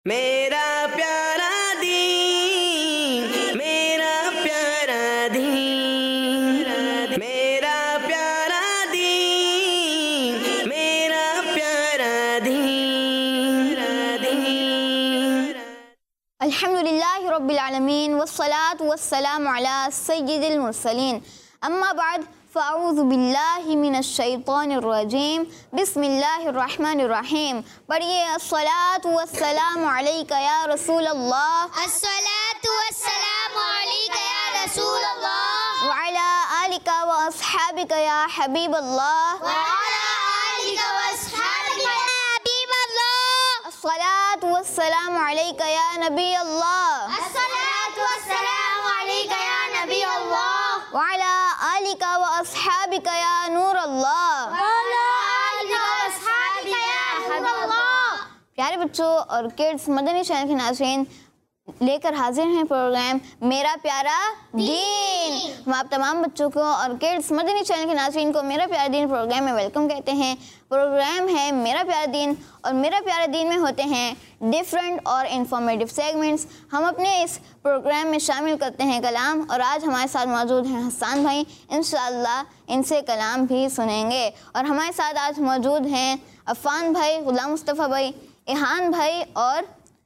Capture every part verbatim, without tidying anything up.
मेरा प्यारा दीन, मेरा प्यारा दीन, मेरा प्यारा दीन, मेरा प्यारा दीन। अल्हम्दुलिल्लाहि रब्बिल आलमीन वस्सलातु वस्सलामु अला सय्यिदिल मुरसलीन। अम्मा बाद फ़अऊज़ु बिल्लाहि मिनश शैतानिर रजीम। बिस्मिल्लाहिर रहमानिर रहीम। पढ़िए अस्सलातु वस्सलामु अलैका या रसूल अल्लाह, अस्सलातु वस्सलामु अलैका या रसूल अल्लाह, व अला आलिका व अस्हाबिका या हबीब अल्लाह, व अला आलिका व अस्हाबिका या हबीब अल्लाह, अस्सलातु वस्सलामु अलैका या नबी अल्लाह, अस्सलातु वस्सलामु अलैका या नबी अल्लाह, व अला आलिका व अस्हाबिका या नूर अल्लाह, व अला आलिका व अस्हाबिका या नूर अल्लाह। प्यारे बच्चों और किड्स, मदनी चैनल के नाज़रीन लेकर हाजिर हैं प्रोग्राम मेरा प्यारा दीन। हम आप तमाम बच्चों को और किड्स मदनी चैनल के नाज़रीन को मेरा प्यारा दीन प्रोग्राम में वेलकम कहते हैं। प्रोग्राम है मेरा प्यारा दीन और मेरा प्यारा दीन में होते हैं डिफरेंट और इंफॉर्मेटिव सेगमेंट्स। हम अपने इस प्रोग्राम में शामिल करते हैं कलाम, और आज हमारे साथ मौजूद हैं हसन भाई। इंशाअल्लाह इनसे कलाम भी सुनेंगे। और हमारे साथ आज मौजूद हैं अफ़ान भाई, ग़ुलाम मुस्तफ़ा भाई, इहान भाई और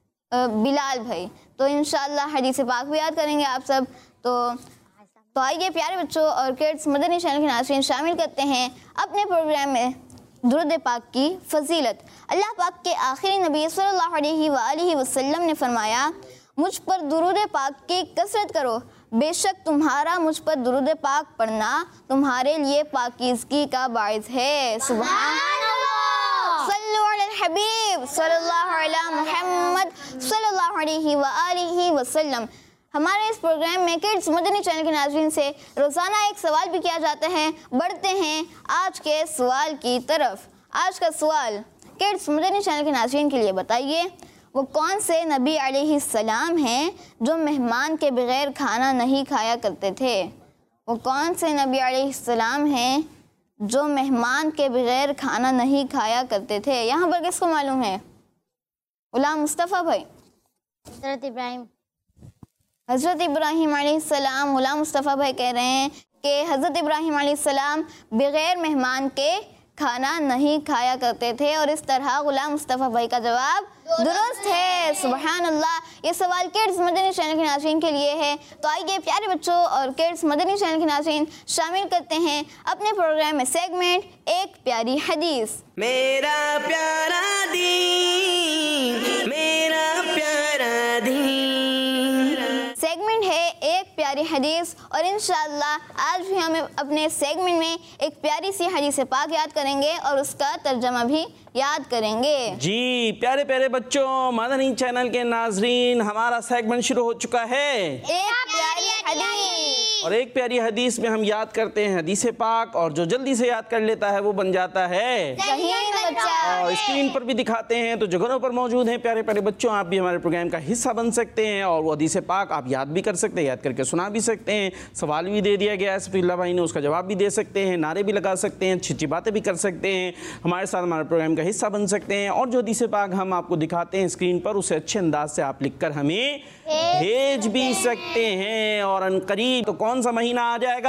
बिलाल भाई। तो इंशाअल्लाह हदीस पाक भी याद करेंगे आप सब। तो तो आइए प्यारे बच्चों और किड्स, मदनी चैनल के नाज़रीन शामिल करते हैं अपने प्रोग्राम में दुरूद पाक की फजीलत। अल्लाह पाक के आखिरी नबी सल्लल्लाहु अलैहि वसल्लम ने फरमाया, मुझ पर दुरूद पाक की कसरत करो, बेशक तुम्हारा मुझ पर दुरूद पाक पढ़ना तुम्हारे लिए पाकीज़गी का बाइस है। सुभान अल्लाह। सल्लु अलल हबीब सल्लल्लाहु अलैहि मुहम्मद सल्लल्लाहु अलैहि व आलिहि वसल्लम। हमारे इस प्रोग्राम में किड्स मदनी चैनल के नाज़रीन से रोज़ाना एक सवाल भी किया जाता है। बढ़ते हैं आज के सवाल की तरफ। आज का सवाल किड्स मदनी चैनल के नाज़रीन के लिए बताइए, वो कौन से नबी अलैहिस्सलाम हैं जो मेहमान के बगैर खाना नहीं खाया करते थे? वो कौन से नबी अलैहिस्सलाम हैं जो मेहमान के बगैर खाना नहीं खाया करते थे? यहाँ पर किसको मालूम है? ग़ुलाम मुस्तफ़ा भाई। हज़रत इब्राहिम। हज़रत इब्राहिम अलैहिस्सलाम। ग़ुलाम मुस्तफ़ा भाई कह रहे हैं कि हज़रत इब्राहिम अलैहिस्सलाम बग़ैर मेहमान के खाना नहीं खाया करते थे, और इस तरह ग़ुलाम मुस्तफ़ा भाई का जवाब दुरुस्त है। सुभान अल्लाह। ये सवाल किड्स मदनी चैनल के नाज़रीन के लिए है। तो आइए प्यारे बच्चों और किड्स मदनी चैनल के नाज़रीन शामिल करते हैं अपने प्रोग्राम में सेगमेंट एक प्यारी हदीस। मेरा प्यारा दीन, मेरा प्यारा दीन। सेगमेंट है एक प्यारी हदीस, और इंशाअल्लाह आज भी हम अपने सेगमेंट में एक प्यारी सी हदीस पाक याद करेंगे और उसका तर्जमा भी याद करेंगे। जी प्यारे प्यारे बच्चों, मदनी चैनल के नाजरीन, हमारा सेगमेंट शुरू हो चुका है एक प्यारी हदीस। और एक प्यारी हदीस में हम याद करते हैं हदीस पाक, और जो जल्दी से याद कर लेता है वो बन जाता है सही बच्चा। और स्क्रीन पर भी दिखाते हैं, तो जगहों पर मौजूद हैं प्यारे प्यारे बच्चों। आप भी हमारे प्रोग्राम का हिस्सा बन सकते हैं, और वो हदीस पाक आप याद भी कर सकते हैं, याद करके सुना भी सकते हैं। सवाल भी दे दिया गया है सफील्ला भाई ने, उसका जवाब भी दे सकते हैं, नारे भी लगा सकते हैं, अच्छी अच्छी बातें भी कर सकते हैं, हमारे साथ हमारे प्रोग्राम का हिस्सा बन सकते हैं। और जो हदीस पाक हम आपको दिखाते हैं स्क्रीन पर, उसे अच्छे अंदाज से आप लिखकर हमें भेज भी सकते हैं। और अनकरीब तो कौन सा महीना आ जाएगा?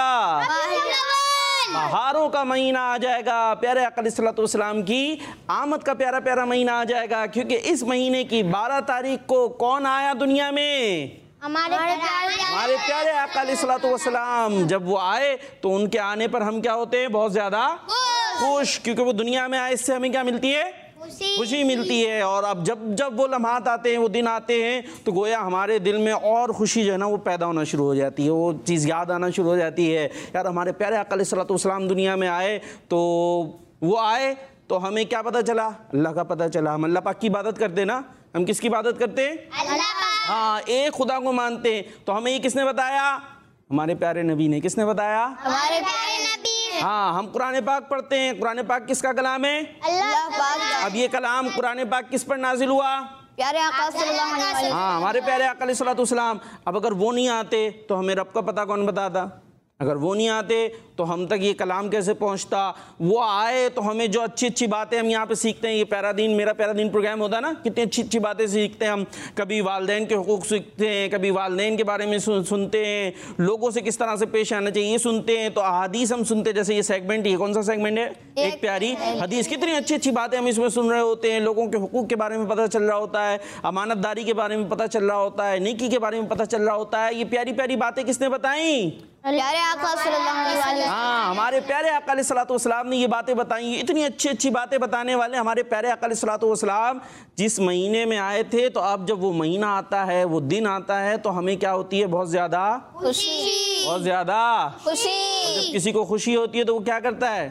बहारों का महीना आ जाएगा। प्यारे आका अलैहिस्सलातु वस्सलाम की आमद का प्यारा प्यारा महीना आ जाएगा, क्योंकि इस महीने की बारह तारीख को कौन आया दुनिया में? हमारे हमारे प्यारे आका अलैहिस्सलातु वस्सलाम। जब वो आए तो उनके आने पर हम क्या होते हैं? बहुत ज्यादा खुश, क्योंकि वो दुनिया में आए, इससे हमें क्या मिलती है? खुशी मिलती है। और अब जब जब वो लम्हात आते हैं, वो दिन आते हैं, तो गोया हमारे दिल में और खुशी जो है ना वो पैदा होना शुरू हो जाती है, वो चीज़ याद आना शुरू हो जाती है। यार हमारे प्यारे आका अलैहिस्सलातु वस्सलाम दुनिया में आए, तो वो आए तो हमें क्या पता चला? अल्लाह का पता चला। हम अल्लाह पाक की इबादत करते ना? हम किसकी इबादत करते हैं? अल्लाह पाक। हाँ, एक खुदा को मानते हैं। तो हमें ये किसने बताया? हमारे प्यारे नबी ने। किसने बताया? हमारे प्यारे नबी। हाँ, हम कुरान पाक पढ़ते हैं। कुरान पाक किसका कलाम है? अल्लाह पाक। अब ये कलाम कुरान पाक किस पर नाजिल हुआ? प्यारे आका सल्लल्लाहु अलैहि वसल्लम। हाँ, हमारे प्यारे आका अलैहिस्सलातु वस्सलाम। अब अगर वो नहीं आते तो हमें रब का पता कौन बताता? अगर वो नहीं आते तो हम तक ये कलाम कैसे पहुंचता। वो आए तो हमें जो अच्छी अच्छी बातें हम यहाँ पे सीखते हैं, ये प्यारा दीन मेरा प्यारा दीन प्रोग्राम होता है ना, कितनी अच्छी अच्छी बातें सीखते हैं हम। कभी वालिदैन के हुकूक सीखते हैं, कभी वालिदैन के बारे में सुन, सुनते हैं, लोगों से किस तरह से पेश आना चाहिए ये सुनते हैं। तो अहादीस हम सुनते हैं, जैसे ये सेगमेंट, ये कौन सा सेगमेंट है, एक प्यारी हदीस। कितनी अच्छी अच्छी बातें हम इसमें सुन रहे होते हैं। लोगों के हुकूक के बारे में पता चल रहा होता है, अमानतदारी के बारे में पता चल रहा होता है, नेकी के बारे में पता चल रहा होता है। ये प्यारी प्यारी बातें किसने बताई, प्यारे आका सल्लल्लाहु अलैहि वसल्लम। हाँ, हमारे प्यारे आका अलैहिस्सलातु वस्सलाम ने ये बातें बताई। इतनी अच्छी अच्छी बातें बताने वाले हमारे प्यारे आका अलैहिस्सलातु वस्सलाम जिस महीने में आए थे, तो अब जब वो महीना आता है, वो दिन आता है, तो हमें क्या होती है, बहुत ज्यादा खुशी, बहुत ज्यादा खुशी। जब किसी को खुशी होती है तो वो क्या करता है,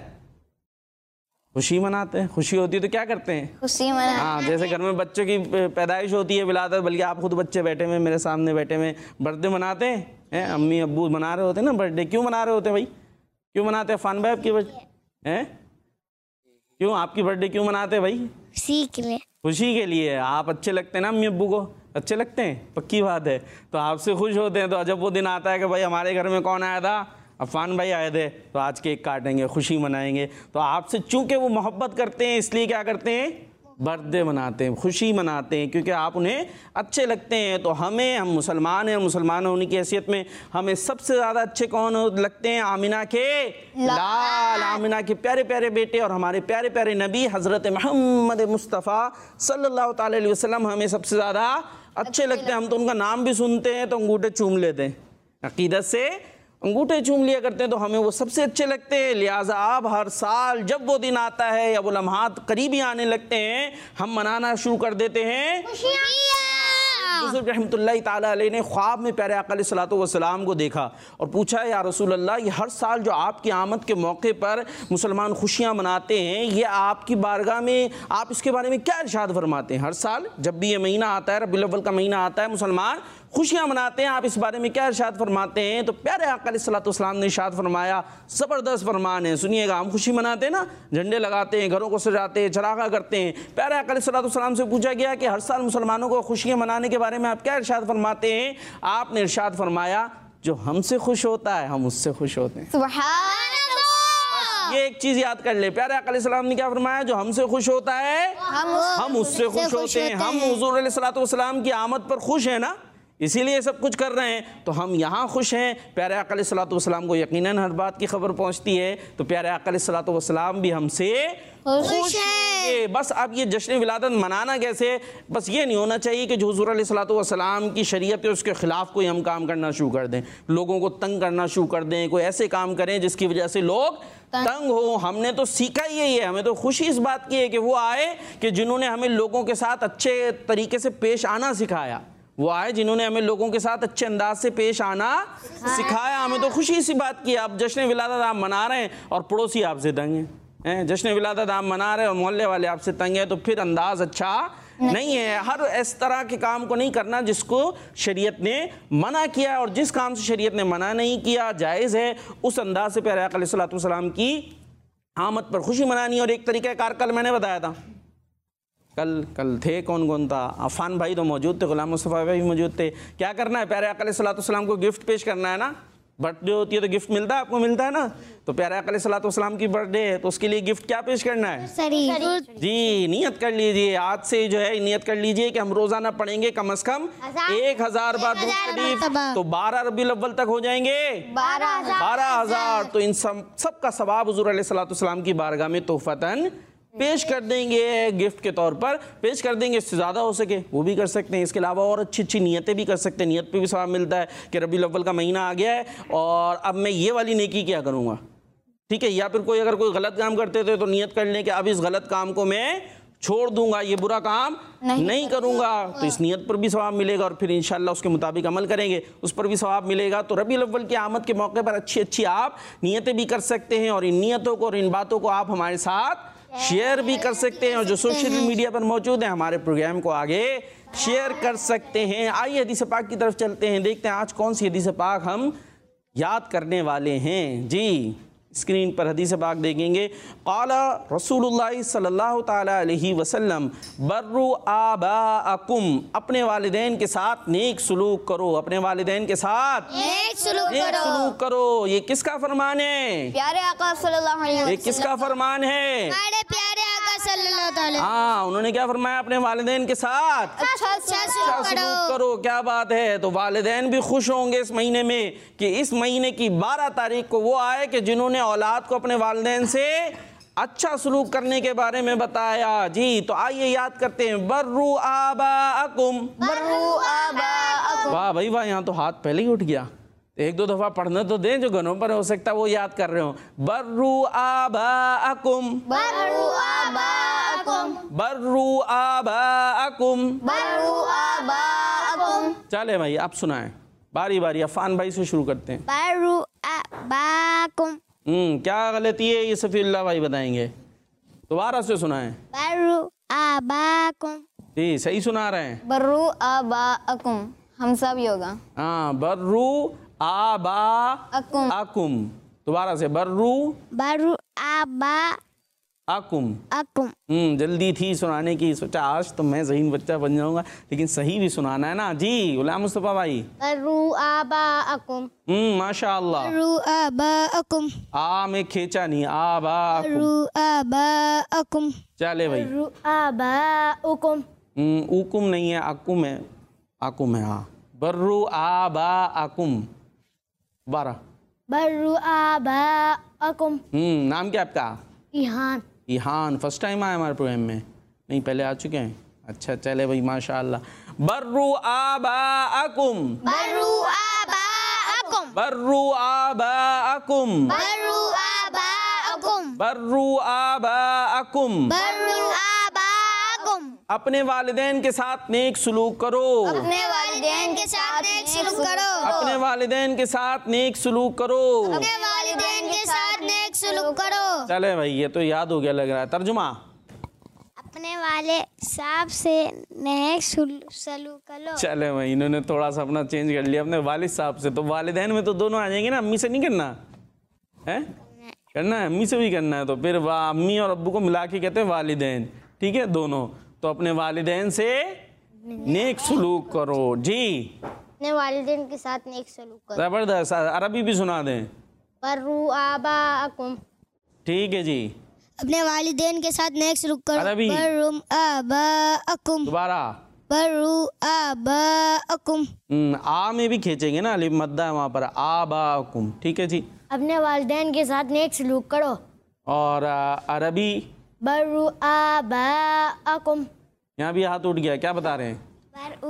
खुशी मनाते हैं। खुशी होती है तो क्या करते हैं, खुशी मना। हाँ, जैसे घर में बच्चों की पैदाइश होती है, विलादत, बल्कि आप खुद बच्चे बैठे हुए मेरे सामने बैठे हुए, बर्थडे मनाते हैं, हैं अम्मी अब्बू मना रहे होते हैं ना बर्थडे। क्यों मना रहे होते हैं भाई, क्यों मनाते हैं फान भाई आपकी बर्थडे हैं, क्यों आपकी बर्थडे क्यों मनाते हैं भाई, खुशी के लिए। खुशी के लिए। आप अच्छे लगते हैं ना अम्मी अब्बू को, अच्छे लगते हैं, पक्की बात है, तो आपसे खुश होते हैं। तो जब वो दिन आता है कि भाई हमारे घर में कौन आया था, अफान भाई आए थे, तो आज केक काटेंगे, खुशी मनाएंगे। तो आपसे चूंकि वो मोहब्बत करते हैं, इसलिए क्या करते हैं, बर्थडे मनाते हैं, खुशी मनाते हैं, क्योंकि आप उन्हें अच्छे लगते हैं। तो हमें, हम मुसलमान हैं, मुसलमान होने की हैसियत में हमें सबसे ज़्यादा अच्छे कौन लगते हैं, आमिना के लाल, आमिना के प्यारे प्यारे बेटे और हमारे प्यारे प्यारे नबी हज़रत मोहम्मद मुस्तफ़ा सल्लल्लाहु ताला अलैहि वसल्लम हमें सबसे ज़्यादा अच्छे लगते हैं। हम तो उनका नाम भी सुनते हैं तो अंगूठे चूम लेते हैं, अकीदत से अंगूठे चूम लिया करते हैं, तो हमें वो सबसे अच्छे लगते हैं। लिहाजा आप हर साल जब वो दिन आता है या वो लम्हात करीबी आने लगते हैं, हम मनाना शुरू कर देते हैं। यूसुफ रहमतुल्लाह ताला अलैह ने ख्वाब में प्यारे आका अलैहिस्सलातु वस्सलाम को देखा और पूछा, या रसूल अल्लाह, ये हर साल जो आपकी आमद के मौके पर मुसलमान खुशियाँ मनाते हैं, ये आपकी बारगाह में आप इसके बारे में क्या इरशाद फरमाते हैं। हर साल जब भी ये महीना आता है, रबीउल अव्वल का महीना आता है, मुसलमान खुशियाँ मनाते हैं, आप इस बारे में क्या इरशाद फरमाते हैं। तो प्यारे आका अलैहिस्सलातु वस्सलाम ने इरशाद फरमाया, ज़बरदस्त फरमान है, सुनिएगा। हम खुशी मनाते हैं ना, झंडे लगाते हैं, घरों को सजाते हैं, चरागा करते हैं। प्यारे आका अलैहिस्सलातु वस्सलाम से पूछा गया कि हर साल मुसलमानों को खुशियाँ मनाने के बारे में आप क्या इरशाद फरमाते हैं। आपने इरशाद फरमाया, जो हमसे खुश होता है हम उससे खुश होते हैं। सुभान अल्लाह। ये एक चीज याद कर ले, प्यारे आका अलैहिस्सलाम ने क्या फरमाया, जो हमसे खुश होता है हम हम उससे खुश होते हैं। हम हुजूर अलैहिस्सलातु वस्सलाम की आमद पर खुश हैं ना, इसीलिए सब कुछ कर रहे हैं। तो हम यहाँ खुश हैं। प्यारे आका अलैहिस्सलातु वस्सलाम को यकीनन हर बात की खबर पहुँचती है, तो प्यारे आका अलैहिस्सलातु वस्सलाम भी हमसे खुश हैं। बस अब ये जश्न विलादत मनाना कैसे, बस ये नहीं होना चाहिए कि जो हुजूर अलैहिस्सलातु वस्सलाम की शरीयत है उसके खिलाफ कोई हम काम करना शुरू कर दें, लोगों को तंग करना शुरू कर दें, कोई ऐसे काम करें जिसकी वजह से लोग तंग हो। हमने तो सीखा ही यही है, हमें तो खुशी इस बात की है कि वो आए कि जिन्होंने हमें लोगों के साथ अच्छे तरीके से पेश आना सिखाया, वो आए जिन्होंने हमें लोगों के साथ अच्छे अंदाज से पेश आना सिखाया। हमें तो खुशी इसी बात की है। अब जश्न विलादत आप मना रहे हैं और पड़ोसी आपसे तंग हैं, जश्न विलादत आप मना रहे हैं और मोहल्ले वाले आपसे तंग हैं, तो फिर अंदाज अच्छा नहीं है। हर इस तरह के काम को नहीं करना जिसको शरीयत ने मना किया, और जिस काम से शरीयत ने मना नहीं किया जायज़ है, उस अंदाज से प्यारे आका अलैहिस्सलातु वस्सलाम की आमद पर खुशी मनानी। और एक तरीका कार कल मैंने बताया था, कल कल थे कौन कौन था, अफान भाई तो मौजूद थे, गुलाम मुस्तफ़ा भाई भी मौजूद थे। क्या करना है, प्यारे आका अलैहिस्सलातु वस्सलाम को गिफ्ट पेश करना है ना। बर्थडे होती है तो गिफ्ट मिलता है, आपको मिलता है ना। तो प्यारे आका अलैहिस्सलातु वस्सलाम की बर्थडे है तो उसके लिए गिफ्ट क्या पेश करना है, जी नियत कर लीजिए, आज से जो है नियत कर लीजिए कि हम रोजाना पढ़ेंगे कम अज कम एक हजार बार दुरूद शरीफ, तो बारह रबीउल अव्वल तक हो जाएंगे बारह हजार। तो इन सब सब का सवाब हुजूर अलैहिस्सलातु वस्सलाम की बारगाह में तोहफतन पेश कर देंगे, गिफ्ट के तौर पर पेश कर देंगे। इससे ज़्यादा हो सके वो भी कर सकते हैं। इसके अलावा और अच्छी अच्छी नियतें भी कर सकते हैं, नियत पे भी सवाब मिलता है कि रबीउल अव्वल का महीना आ गया है और अब मैं ये वाली नेकी क्या करूँगा, ठीक है। या फिर कोई अगर कोई गलत काम करते थे तो नियत कर लें कि अब इस गलत काम को मैं छोड़ दूंगा, ये बुरा काम नहीं, नहीं करूंगा, तो इस नियत पर भी सवाब मिलेगा और फिर इंशाल्लाह उसके मुताबिक अमल करेंगे, उस पर भी सवाब मिलेगा। तो रबीउल अव्वल की आमद के मौके पर अच्छी अच्छी आप नियतें भी कर सकते हैं और इन नियतों को और इन बातों को आप हमारे साथ शेयर भी कर सकते हैं और जो सोशल मीडिया पर मौजूद है हमारे प्रोग्राम को आगे शेयर कर सकते हैं। आइए हदीस पाक की तरफ चलते हैं, देखते हैं आज कौन सी हदीस पाक हम याद करने वाले हैं। जी स्क्रीन पर हदीस पाक देखेंगे। क़ाला रसूलुल्लाह सल्लल्लाहु ताला अलैहि वसल्लम बर्रु आबाअकुम, अपने वालिदैन के साथ नेक सलूक करो, अपने वालिदैन के साथ नेक सलूक नेक करो। सलूक करो। ये किसका फरमान है? प्यारे आका सल्लल्लाहु अलैहि ये वसल्लम किसका फरमान है? हमारे प्यारे आका सल्लल्लाहु अलैहि हाँ, उन्होंने क्या फरमाया? अपने वालिदैन के साथ अच्छा अच्छा अच्छा सलूक अच्छा करो। सलूक करो। क्या बात है। तो वालिदैन भी खुश होंगे इस महीने में कि इस महीने की बारह तारीख को वो आए कि जिन्होंने औलाद को अपने वालिदैन से अच्छा सलूक करने के बारे में बताया। जी, तो आइए याद करते हैं। बर्रु आबाअकुम, बर्रु आबाअकुम। वाह भाई वाह, यहाँ तो हाथ पहले ही उठ गया। एक दो दफा पढ़ने तो दें, जो घरों पर हो सकता है वो याद कर रहे हो। बर्रु आबाअकुम, बर्रु आबाअकुम, बर्रु आबाअकुम, बर्रु आबाअकुम। चले भाई आप सुनाएं बारी बारी। अफान भाई से शुरू करते हैं। बर्रु आबाअकुम, हम्म क्या गलती है ये सफीउल्लाह भाई बताएंगे। दोबारा से सुनाएं। बर्रु आबाअकुम, जी सही सुना रहे हैं। बर्रु आबाअकुम, हम सब होगा। हाँ, बर्रु आबा अकुम, अकुम। दोबारा से बर्रु बर्रु आबाअकुम। अकुम। हम्म जल्दी थी सुनाने की, सोचा आज तो मैं ज़हीन बच्चा बन जाऊंगा, लेकिन सही भी सुनाना है ना। जी गुलाम मुस्तफ़ा भाई। बर्रु आबाअकुम, हम्म माशाअल्लाह। बर्रु आबाअकुम, आ में खींचा नहीं, आबा अकुम। बर्रु आबाअकुम, चले भाई। बर्रु आबाअकुम, हम्म उकुम नहीं है, अकुम है, अकुम है। हाँ, बर्रु आबा अकुम। बारह। बर्रु आबाअकुम। हम्म नाम क्या आपका? इहान। इहान। फर्स्ट टाइम आया हमारे प्रोग्राम में? नहीं पहले आ चुके हैं। अच्छा चले भाई माशाअल्लाह। बर्रु आबाअकुम, बर्रु आबाअकुम, बर्रु आबाअकुम, बर्रु आबाअकुम, बर्रु आबाअकुम। बर्रु आबाअकुम। अपने वालिदैन के साथ नेक सलूक करो, अपने वालिदैन के साथ नेक सलूक करो, अपने वालिदैन के साथ नेक सलूक करो। अपने वालिदैन के साथ नेक सलूक करो। चले भाई ये तो याद हो गया लग रहा है। तर्जुमा। अपने वाले साहब से नेक सलूक करो। चले भाई इन्होंने थोड़ा सा अपना चेंज कर लिया अपने वालिद साहब से। तो वालिदैन में तो दोनों आ जाएंगे ना, अम्मी से नहीं करना है? करना है, अम्मी से भी करना है। तो फिर वाह अम्मी और अब्बू को मिला के कहते हैं वालिदैन, ठीक है दोनों। तो अपने वालिदैन से नेक सलूक करो। जी अपने वालिदैन के साथ नेक सलूक करो। जबरदस्त। अरबी भी सुना दें। बर्रु आबाअकुम, ठीक है जी। अपने वालिदैन के साथ नेक सलूक करो। अरबी। बर्रु आबाअकुम, दोबारा। बर्रु आबाअकुम। हम्म, आ में भी खींचेंगे ना, अलिफ मद्दा है वहाँ पर। आबाकुम, ठीक है जी। अपने वालिदैन के साथ नेक सलूक करो। और आ, अरबी। बर्रु आबाअकुम, यहाँ भी हाथ उठ गया, क्या बता रहे हैं? बर्रु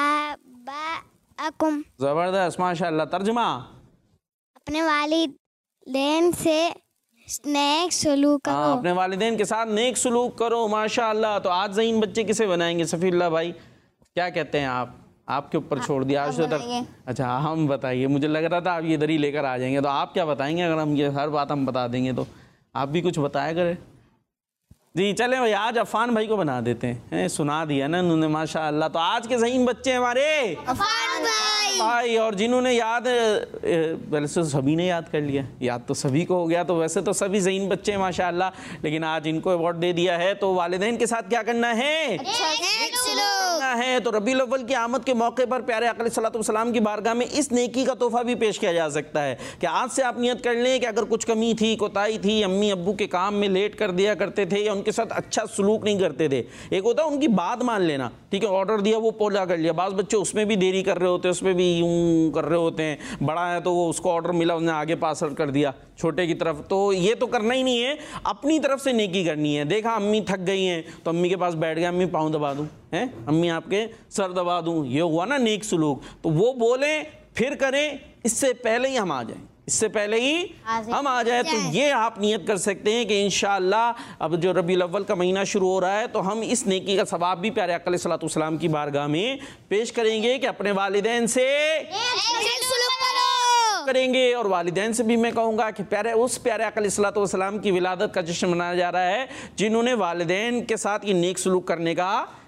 आबाअकुम। जबरदस्त माशाल्लाह। तर्जुमा। अपने वालिदैन से नेक सलूक हाँ, करो। अपने वालिदैन के साथ नेक सलूक करो माशाल्लाह। तो आज ज़हीन बच्चे किसे बनाएंगे सफीउल्लाह भाई? क्या कहते हैं आप? आपके ऊपर छोड़ दिया आज तो तक। अच्छा हम बताइए, मुझे लग रहा था आप ये इधर ही लेकर आ जाएंगे। तो आप क्या बताएंगे? अगर हम ये हर बात हम बता देंगे तो आप भी कुछ बताया करें। जी चले भाई आज अफान भाई को बना देते हैं, सुना दिया ना उन्होंने माशाअल्लाह। तो आज के ज़हीन बच्चे हमारे अफान भाई। भाई, और जिन्होंने याद वैसे तो सभी ने याद कर लिया, याद तो सभी को हो गया। तो वैसे तो सभी ज़हीन बच्चे हैं माशाअल्लाह, लेकिन आज इनको अवार्ड दे दिया है। तो वालिदैन के साथ क्या करना है? नेक सलूक करना है। तो रबीउल अव्वल की आमद के मौके पर प्यारे आका अलैहिस्सलातु वस्सलाम की बारगाह में इस नेकी का तोहफा भी पेश किया जा सकता है कि आज से आप नियत कर लें कि अगर कुछ कमी थी, कोताही थी, अम्मी अब्बू के काम में लेट कर दिया करते थे या उनके साथ अच्छा सलूक नहीं करते थे। एक होता है उनकी बात मान लेना, ठीक है, ऑर्डर दिया वो पूरा कर लिया। बाज़ बच्चे उसमें भी देरी कर रहे होते हैं, उसमें भी यूं कर रहे होते हैं। बड़ा है तो वो उसको ऑर्डर मिला, उसने आगे पास कर दिया छोटे की तरफ। तो ये तो करना ही नहीं है, अपनी तरफ से नेकी करनी है। देखा अम्मी थक गई हैं तो अम्मी के पास बैठ गया, अम्मी पाँव दबा दूँ, हैं अम्मी आपके सर दबा दूँ, ये हुआ ना नेक सलूक। तो वो बोलें फिर करें, इससे पहले ही हम आ जाएं, इससे पहले ही हम आ जाए। तो ये आप नियत कर सकते हैं कि इंशाअल्लाह अब जो रबीउल अव्वल का महीना शुरू हो रहा है तो हम इस नेकी का सवाब भी प्यारे आका अलैहिस्सलातु वस्सलाम की बारगाह में पेश करेंगे कि अपने वालिदैन से नेक सलूक करो। करेंगे। और वालिदैन से भी मैं कहूँगा कि प्यारे उस प्यारे आका अलैहिस्सलातु वस्सलाम की विलादत का जश्न मनाया जा रहा है जिन्होंने वालिदैन के साथ ये नेक सलूक करने का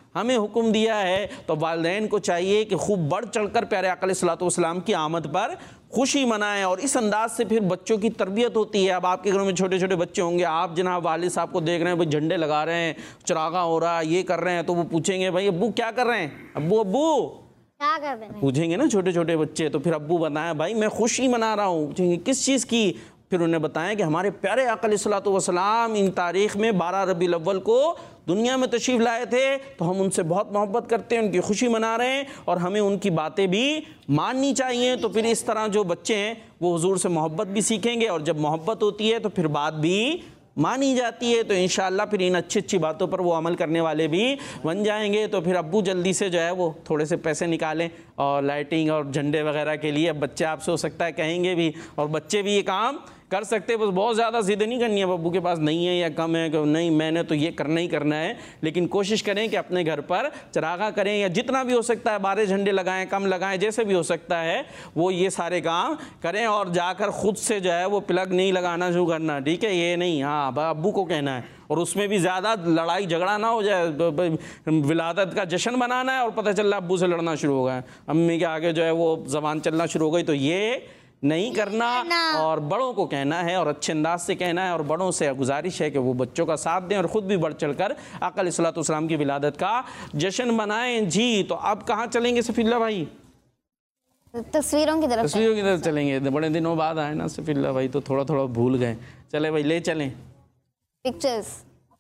हमें हुक्म दिया है, तो वालिदैन को चाहिए कि खूब बढ़ चढ़कर प्यारे आका अलैहिस्सलातु वस्सलाम की आमद पर खुशी मनाएं। और इस अंदाज से फिर बच्चों की तरबियत होती है। अब आपके घरों में छोटे छोटे बच्चे होंगे, आप जनाब वालिद साहब को देख रहे हैं, भाई झंडे लगा रहे हैं, चरागा हो रहा है, ये कर रहे हैं, तो वो पूछेंगे भाई अब्बू क्या कर रहे हैं, अब्बू अब्बू क्या कर रहे हैं, पूछेंगे ना छोटे छोटे बच्चे। तो फिर अब्बू बताएं भाई मैं खुशी मना रहा हूँ, पूछेंगे किस चीज़ की, फिर उन्हें बताएं कि हमारे प्यारे आका अलैहिस्सलातु वस्सलाम इन तारीख़ में बारह रबीउल अव्वल को दुनिया में तशरीफ़ लाए थे, तो हम उनसे बहुत मोहब्बत करते हैं, उनकी खुशी मना रहे हैं और हमें उनकी बातें भी माननी चाहिए। तो फिर इस तरह जो बच्चे हैं वो हुजूर से मोहब्बत भी सीखेंगे, और जब मोहब्बत होती है तो फिर बात भी मानी जाती है। तो इंशाअल्लाह फिर इन अच्छी अच्छी बातों पर वो अमल करने वाले भी बन जाएंगे। तो फिर अब्बू जल्दी से जो है वो थोड़े से पैसे निकालें और लाइटिंग और झंडे वगैरह के लिए। अब बच्चे आपसे हो सकता है कहेंगे भी, और बच्चे भी ये काम कर सकते हैं, बस बहुत ज़्यादा ज़िद नहीं करनी है बब्बू के पास नहीं है या कम है कि नहीं मैंने तो ये करना ही करना है। लेकिन कोशिश करें कि अपने घर पर चरागा करें, या जितना भी हो सकता है बारह झंडे लगाएं, कम लगाएं, जैसे भी हो सकता है वो ये सारे काम करें। और जाकर ख़ुद से जो है वो प्लग नहीं लगाना शुरू करना, ठीक है, ये नहीं, हाँ अब्बू को कहना है। और उसमें भी ज़्यादा लड़ाई झगड़ा ना हो जाए, विलादत का जश्न मनाना है और पता चल रहा अब्बू से लड़ना शुरू हो गया, अम्मी के आगे जो है वो ज़बान चलना शुरू हो गई, तो ये नहीं करना। और बड़ों को कहना है और अच्छे अंदाज से कहना है, और बड़ों से गुजारिश है कि वो बच्चों का साथ दें और ख़ुद भी बढ़ चढ़कर आका अलैहिस्सलातु वस्सलाम की विलादत का जश्न मनाएं। जी, तो अब कहाँ चलेंगे सफील्ला भाई? तस्वीरों की तरफ तस्वीरों की तरफ चलेंगे। बड़े दिनों बाद आए ना सफील्ला भाई, तो थोड़ा थोड़ा भूल गए। चले भाई ले चलें। पिक्चर्स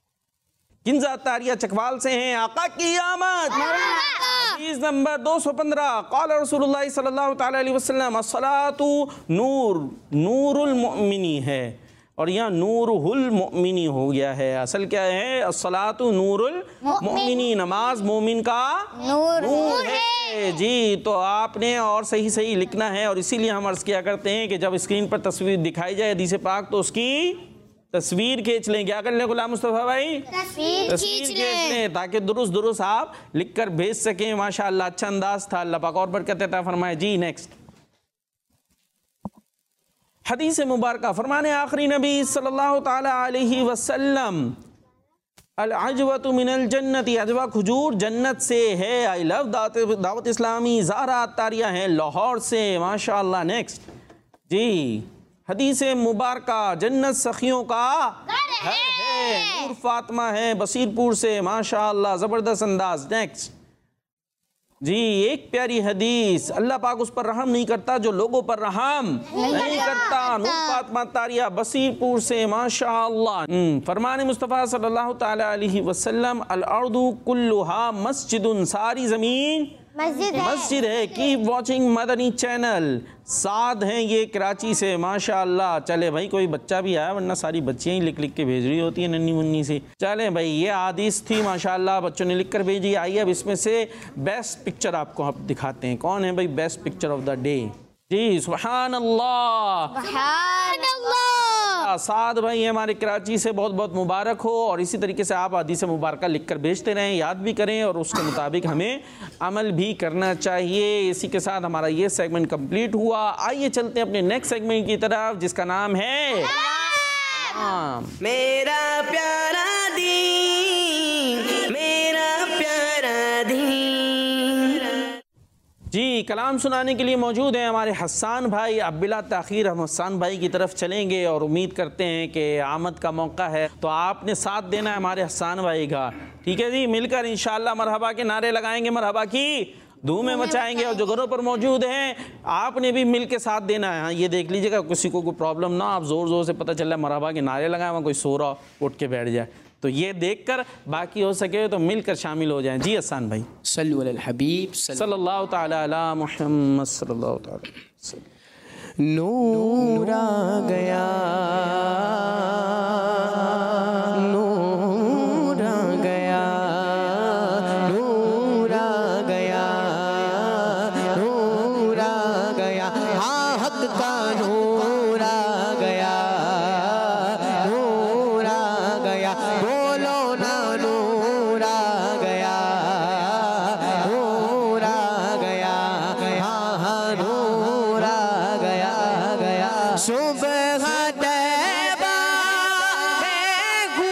किन ज़ात तारिया चकवाल से हैं, आका की आमद। हदीस नंबर दो सौ पंद्रह, क़ाल रसूलुल्लाह सल्लल्लाहु तआला अलैहि वसल्लम अस्सलातु नूर नूरुल मुमिनी है, और यहाँ नूरुल मुमिनी हो गया है। असल क्या है, अस्सलातु नूरुल मुमिनी, नमाज मोमिन का नूर, नूर है। जी, तो आपने और सही सही लिखना है, और इसीलिए हम अर्ज़ किया करते हैं कि जब स्क्रीन पर तस्वीर दिखाई जाए हदीस पाक तो उसकी तस्वीर खींच लें। क्या कर लें गुलाम मुस्तफ़ा भाई? तस्वीर तस्वीर खींच लें, ताकि दुरुस्त दुरुस्त आप लिख कर भेज सकें। माशाअल्लाह अच्छा अंदाज था, अल्लाह पाक और बरकत अता फरमाए। जी नेक्स्ट हदीस मुबारका, फरमाने आखिरी नबी सल्लल्लाहु ताला अलैहि वसल्लम, अल अजवतु मिनल जन्नति, अजवा खजूर जन्नत से है। आई लव दावत इस्लामी, ज़ाहरा अत्तारिया है लाहौर से, माशाअल्लाह। नेक्स्ट जी, हदीस मुबारका, जन्नत सखियों का घर है, नूर फातिमा है बसीरपुर से, माशाअल्लाह ज़बरदस्त अंदाज। नेक्स्ट जी, एक प्यारी हदीस, अल्लाह पाक उस पर रहम नहीं करता जो लोगों पर रहम नहीं, नहीं करता। नूर फातिमा तारिया बसीरपुर से, माशाअल्लाह। फरमान मुस्तफ़ा सल्लल्लाहु ताला अलैहि वसल्लम, अल अर्दु कुल्लुहा मस्जिदुन, सारी ज़मीन मस्जिद है, मस्जिद है। Keep watching Madani channel. Saad हैं ये कराची से, माशाअल्लाह। चले भाई, कोई बच्चा भी आया, वरना सारी बच्चियाँ ही लिख लिख के भेज रही होती है नन्नी मुन्नी से। चले भाई, ये हदीस थी माशाअल्लाह, बच्चों ने लिख कर भेजी। आइए अब इसमें से बेस्ट पिक्चर आपको आप दिखाते हैं। कौन है भाई best picture of the day? जी सुभान अल्लाह, सुभान अल्लाह। साद भाई हमारे कराची से, बहुत बहुत मुबारक हो। और इसी तरीके से आप हदीस मुबारक लिख कर भेजते रहें, याद भी करें और उसके मुताबिक हमें अमल भी करना चाहिए। इसी के साथ हमारा ये सेगमेंट कंप्लीट हुआ। आइए चलते हैं अपने नेक्स्ट सेगमेंट की तरफ, जिसका नाम है हाँ। मेरा प्यारा दीन, मेरा प्यारा दीन। जी, कलाम सुनाने के लिए मौजूद हैं हमारे हसन भाई। अब बिला ताखीर हम हसन भाई की तरफ चलेंगे और उम्मीद करते हैं कि आमद का मौका है, तो आपने साथ देना है हमारे हसन भाई का, ठीक है जी। मिलकर इंशाअल्लाह मरहबा के नारे लगाएंगे, मरहबा की धूमें मचाएंगे। और जो घरों पर मौजूद हैं आपने भी मिल के साथ देना है। हाँ, ये देख लीजिएगा किसी को कोई प्रॉब्लम ना, आप ज़ोर ज़ोर से पता चल रहा है मरहबा के नारे लगाए, वहाँ कोई सो रहा उठ के बैठ जाए, तो ये देखकर बाकी हो सके तो मिलकर शामिल हो जाएं। जी हसन भाई, सल्लु अलल हबीब सल्लल्लाहु ताला अला मुहम्मद सल्लल्लाहु ताला अलैहि वसल्लम। नूर आ गया, नूर आ गया, नूर आ गया, नूर आ गया, हाँ हक का नूर आ गया, नूर आ गया, बोलो ना नूर आ गया, नूर आ गया, हाँ हाँ नूर आ गया, गया। सुबह तैबा है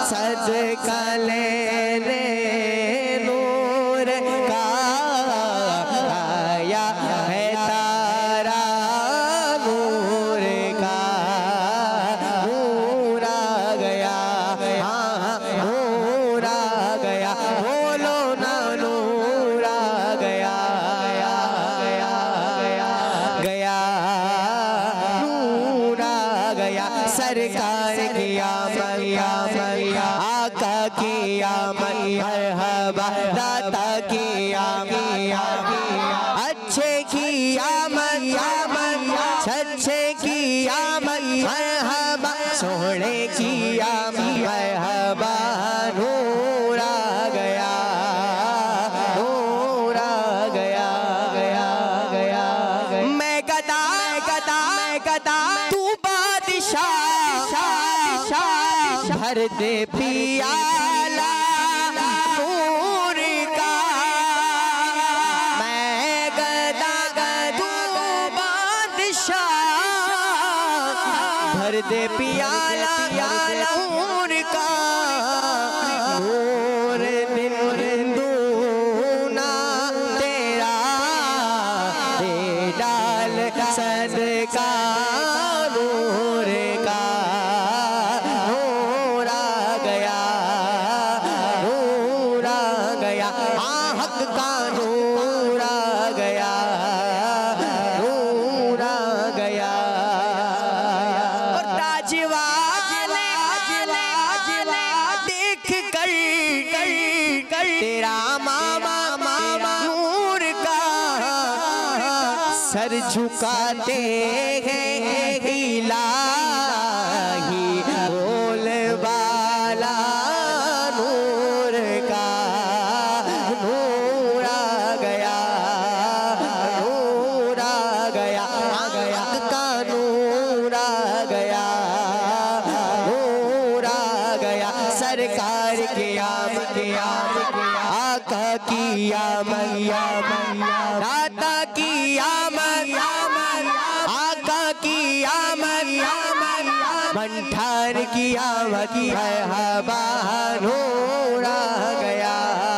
सदका लेने नूर का आया है तारा नूर का नूर आ गया हाँ नूर आ गया बोलो ना नूर आ गया गया गया गया नूर आ गया सरकार किया मैया मैया आका किया मरहबा दाता किया मैया अच्छे किया मैया मैया सच्चे किया मरहबा सोहने किया मरहबा नूर आ गया नूर आ गया गया गया मैं गदा गदा गदा तू बादशाह भर दे पियाला नूर का मैं गदा गदू बादशाह भर दे पियाला नूर का नूर दिन दूना तेरा दे डाल सदका नूर का नूर आ गया नूर आ गया हाँ हक का नूर आ गया नूर आ गया और ताजवाले देख कर तेरा मामा मामा नूर का सर झुकाते हैं इलाही बोल बाला नूर का नूर आ गया नूर आ गया आ गया का नूर आ गया नूर आ गया सरकार किया किया आका किया मैया दाता किया मैया आका किया मैया मंठार किया मरहबा नूर आ गया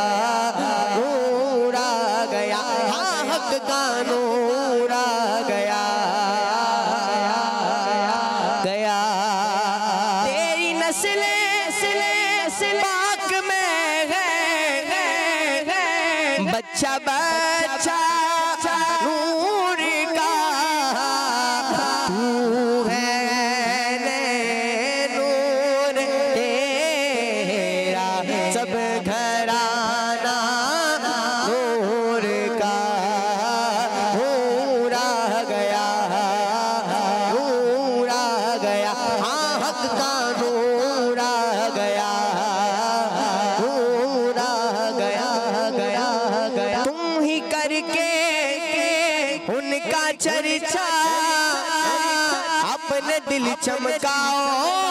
नूर आ गया हाँ हक का नूर आ गया गया तेरी नस्ले पाक में है बच्चा बच्चा नूर का तू है नूर तेरा सब घराना नूर का नूर आ गया नूर आ गया हाँ हक का नूर आ गया नूर आ गया गया गया तुम ही करके उनका चर्चा अपने दिल चमकाओ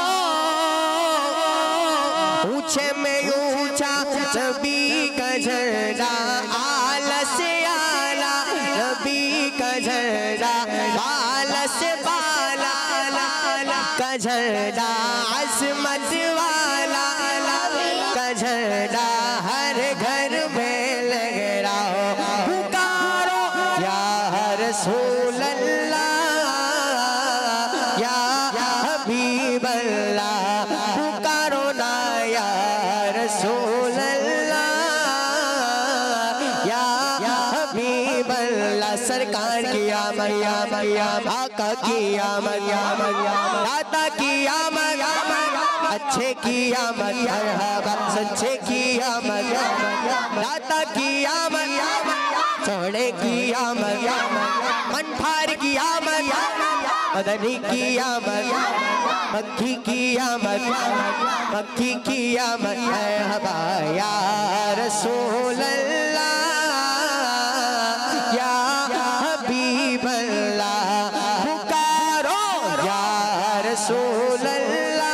ऊंचे में ऊंचा नबी का झंडा आला से आला नबी का झंडा बाला से बाला का झंडा अजमत वाला का झंडा हर घर में लहराओ पुकारो या रसूल अल्लाह या हबीब अल्लाह पुकारो ना या रसूल अल्लाह या हबीब अल्लाह सरकार किया मैया मैया आका किया मैया मैया दाता किया मैया अच्छे किया मरहबा सच्चे किया मैया दाता किया मैया सोने किया मैया मनफार किया मैया मदनी किया मैया मक्खी किया मैया मक्खी किया मरहबा या रसूल अल्लाह या हबीब अल्लाह पुकारो या रसूल अल्लाह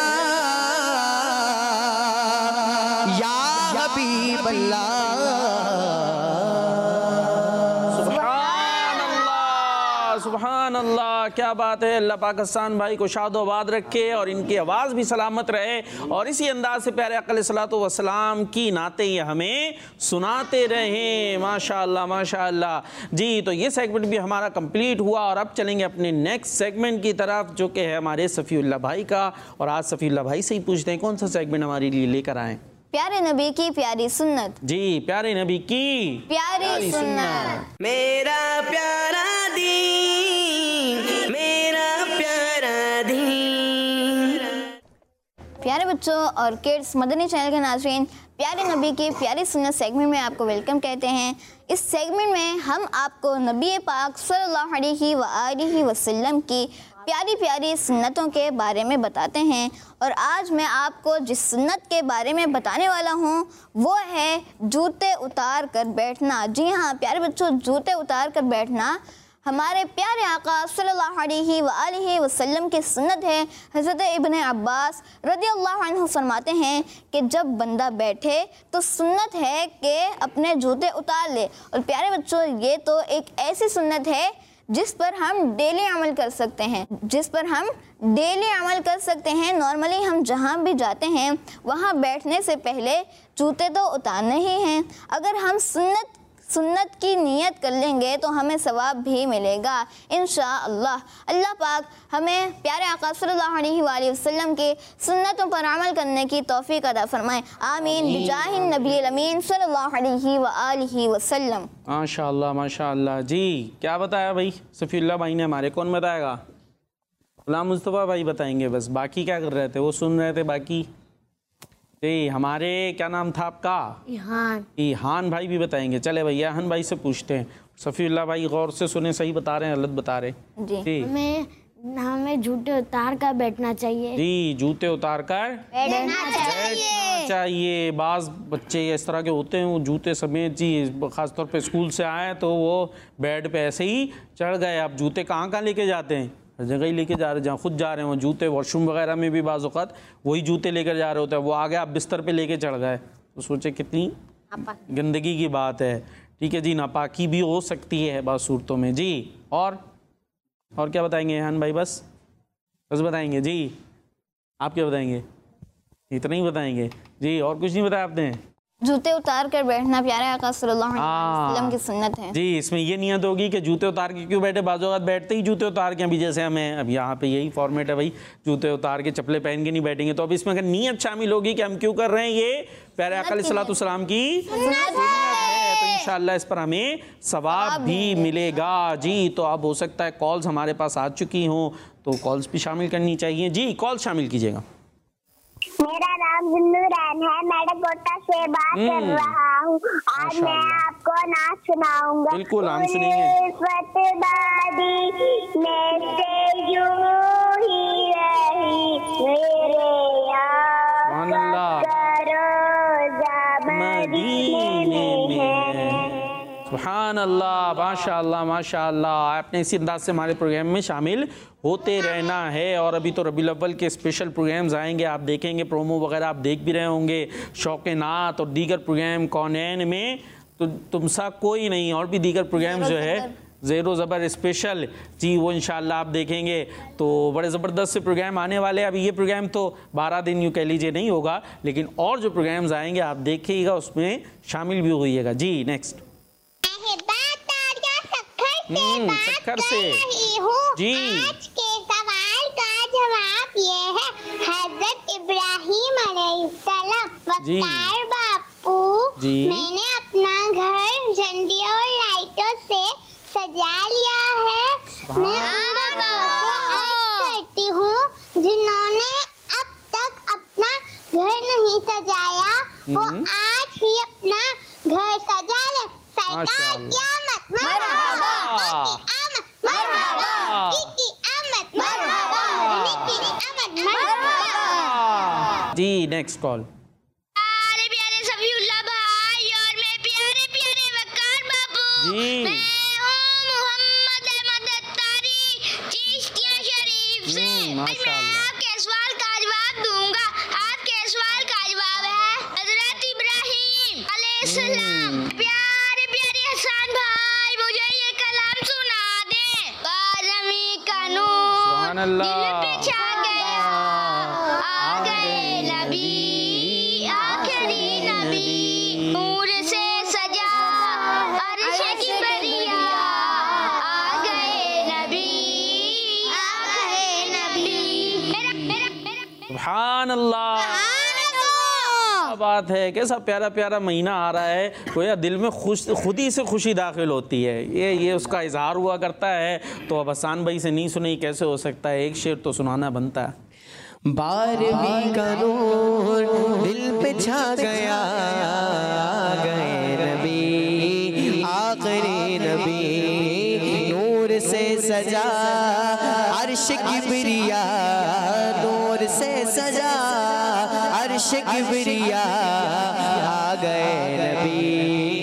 या हबीब अल्लाह सुभान अल्लाह सुभान सुभान अल्लाह, क्या बात है। अल्लाह पाक हसन भाई को शादोबाद रखे और इनकी आवाज़ भी सलामत रहे और इसी अंदाज से प्यारे आका अलैहिस्सलातु वस्सलाम की नाते ये हमें सुनाते रहें। माशाअल्लाह माशाअल्लाह जी। तो ये सेगमेंट भी हमारा कंप्लीट हुआ और अब चलेंगे अपने नेक्स्ट सेगमेंट की तरफ, जो कि है हमारे सफ़ीउल्लाह भाई का। और आज सफ़ीउल्लाह भाई से ही पूछते हैं कौन सा सेगमेंट हमारे लिए लेकर आए। प्यारे नबी की प्यारी सुन्नत। जी, प्यारे नबी की प्यारी, प्यारी सुन्नत। मेरा प्यारा दीन, मेरा प्यारा दीन। प्यारे बच्चों और किड्स, मदनी चैनल के नाज़रीन, प्यारे नबी की प्यारी सुन्नत सेगमेंट में आपको वेलकम कहते हैं। इस सेगमेंट में हम आपको नबी पाक सल्लल्लाहु अलैहि वसल्लम की प्यारी प्यारी सुन्नतों के बारे में बताते हैं। और आज मैं आपको जिस सुन्नत के बारे में बताने वाला हूँ वो है जूते उतार कर बैठना। जी हाँ प्यारे बच्चों, जूते उतार कर बैठना हमारे प्यारे आका सल्लल्लाहु अलैहि वसल्लम की सुन्नत है। हज़रत इब्न अब्बास रज़ियल्लाहु अन्हु फरमाते हैं कि जब बंदा बैठे तो सुन्नत है कि अपने जूते उतार ले। और प्यारे बच्चों, ये तो एक ऐसी सुन्नत है जिस पर हम डेली अमल कर सकते हैं जिस पर हम डेली अमल कर सकते हैं। नॉर्मली हम जहाँ भी जाते हैं वहाँ बैठने से पहले जूते तो उतारने ही हैं। अगर हम सुन्नत सुन्नत की नियत कर लेंगे तो हमें सवाब भी मिलेगा इंशाअल्लाह। अल्लाह पाक हमें प्यारे आका सल्लल्लाहु अलैहि वसल्लम के सुन्नतों पर अमल करने की तौफीक अता फरमाए। आमीन बिजाहिन नबी अमीन सल्लल्लाहु अलैहि वसल्लम। माशाअल्लाह माशाअल्लाह जी। क्या बताया भाई सफ़ीउल्लाह भाई ने हमारे? कौन बताएगा? गुलाम मुस्तफ़ा भाई बताएंगे बस। बाकी क्या कर रहे थे? वो सुन रहे थे बाकी। जी, हमारे क्या नाम था आपका? इहान। इहान भाई भी बताएंगे। चले भैया इहान भाई से पूछते हैं। सफ़ीउल्लाह भाई गौर से सुने, सही बता रहे हैं गलत बता रहे? जी, जी। हमें हमें जूते उतार कर बैठना चाहिए। जी, जूते उतार कर बैठना चाहिए चाहिए। बाज़ बच्चे इस तरह के होते हैं, वो जूते समेत जी ख़ासतौर पे स्कूल से आए तो वो बेड पे ऐसे ही चढ़ गए। अब जूते कहाँ कहाँ लेके जाते हैं? हर जगह ही लेके जा रहे हैं, जहाँ खुद जा रहे हैं वो जूते, वॉशरूम वगैरह में भी बाज़ औक़ात वही जूते लेकर जा रहे होते हैं। वो आगे आप बिस्तर पे लेके चढ़ गए तो सोचे कितनी गंदगी की बात है। ठीक है जी, नापाकी भी हो सकती है बाज़ सूरतों में। जी, और और क्या बताएंगे इहान भाई? बस बस बताएंगे जी। आप क्या बताएंगे? इतना ही बताएंगे जी, और कुछ नहीं बताया आपने? जूते उतार कर बैठना प्यारे आका सल्लल्लाहु अलैहि वसल्लम की सुन्नत है। जी, इसमें ये नियत होगी कि जूते उतार के क्यों बैठे। बाज़ औक़ात बैठते ही जूते उतार के, अभी जैसे हमें अब यहाँ पे यही फॉर्मेट है भाई, जूते उतार के चप्पलें पहन के नहीं बैठेंगे। तो अब इसमें अगर नियत शामिल होगी कि हम क्यों कर रहे हैं, ये प्यारे आका अलैहिस्सलातु वस्सलाम की सुन्नत है, तो इंशाअल्लाह इस पर हमें सवाब भी मिलेगा। जी, तो अब हो सकता है कॉल्स हमारे पास आ चुकी हों तो कॉल्स भी शामिल करनी चाहिए। जी, कॉल शामिल कीजिएगा। मेरा नाम जिन्नूरैन है, मैं कोटा से बात कर रहा हूँ। आज मैं आपको नाच सुनाऊंगा। बिल्कुल, हम सुनेंगे। सुभान अल्लाह, माशाअल्लाह माशाअल्लाह। आपने इसी अंदाज से हमारे प्रोग्राम में शामिल होते रहना है। और अभी तो रबीउल अव्वल के स्पेशल प्रोग्राम्स आएंगे, आप देखेंगे, प्रोमो वगैरह आप देख भी रहे होंगे। शौक़ नात और दीगर प्रोग्राम कौनैन में तो तुम सा कोई नहीं, और भी दीगर प्रोग्राम जो है ज़ेरो ज़बर स्पेशल जी, वो इंशाअल्लाह आप देखेंगे तो बड़े ज़बरदस्त से प्रोग्राम आने वाले हैं। अभी ये प्रोग्राम तो बारह दिन यूँ कह लीजिए नहीं होगा, लेकिन और जो प्रोग्राम्स आएंगे आप देखिएगा, उसमें शामिल भी होइएगा। जी, नेक्स्ट। हम्म, सखर से जी। आज के सवाल का जवाब ये है, हज़रत इब्राहिम अलैहिस्सलाम वक़ार बापू, मैंने अपना घर झंडी और लाइटों से सजा लिया है। मैं उन लोगों को अर्ज़ करती हूँ जिन्होंने अब तक अपना घर नहीं सजाया, वो आज ही अपना घर सजा ले। सरकार क़यामत मरहबा, आमद मरहबा, की आमद मरहबा, की आमद मरहबा। जी, नेक्स्ट कॉल। प्यारे प्यारे सफ़ीउल्लाह भाई और मैं प्यारे प्यारे वक़ार बापू, मैं हूँ मोहम्मद अहमद अत्तारी चिश्तिया शरीफ से। आज मैं आपके सवाल का जवाब दूंगा। आपके सवाल का जवाब है हज़रत इब्राहिम अलैहिस्सलाम। प्यारे प्यारे हसन भाई, मुझे ये कलाम सुना दे। बाज़मीन बात है, कैसा प्यारा प्यारा महीना आ रहा है, गोया दिल में खुश खुद ही से खुशी दाखिल होती है। ये ये उसका इजहार हुआ करता है। तो अब हसान भाई से नहीं सुनी कैसे हो सकता है, एक शेर तो सुनाना बनता है। बारहवीं का नूर दिल पे छा गया, गए नबी आखिरी नबी, नूर से सजा अर्श किबरिया, नूर से सजा अर्श किबरिया, आ गए नबी